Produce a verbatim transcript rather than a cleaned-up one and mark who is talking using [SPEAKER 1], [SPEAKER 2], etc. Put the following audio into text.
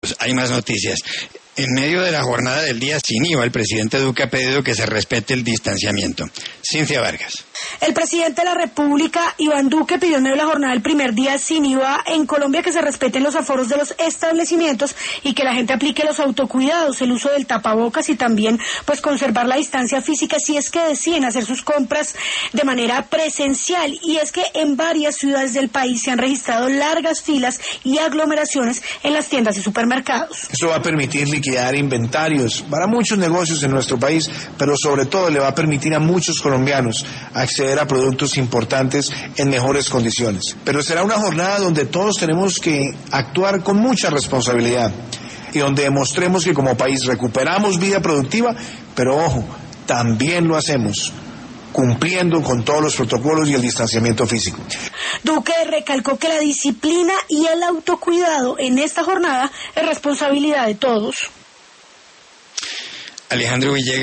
[SPEAKER 1] Hay más noticias. En medio de la jornada del día sin I V A, el presidente Duque ha pedido que se respete el distanciamiento. Cincia Vargas.
[SPEAKER 2] El presidente de la República, Iván Duque, pidió en medio de la jornada del primer día sin I V A en Colombia que se respeten los aforos de los establecimientos y que la gente aplique los autocuidados, el uso del tapabocas y también pues conservar la distancia física si es que deciden hacer sus compras de manera presencial. Y es que en varias ciudades del país se han registrado largas filas y aglomeraciones en las tiendas y supermercados.
[SPEAKER 3] Esto va a permitir liquidar inventarios para muchos negocios en nuestro país, pero sobre todo le va a permitir a muchos colombianos acceder a productos importantes en mejores condiciones. Pero será una jornada donde todos tenemos que actuar con mucha responsabilidad y donde demostremos que como país recuperamos vida productiva, pero ojo, también lo hacemos cumpliendo con todos los protocolos y el distanciamiento físico.
[SPEAKER 2] Duque recalcó que la disciplina y el autocuidado en esta jornada es responsabilidad de todos.
[SPEAKER 1] Alejandro Villegas.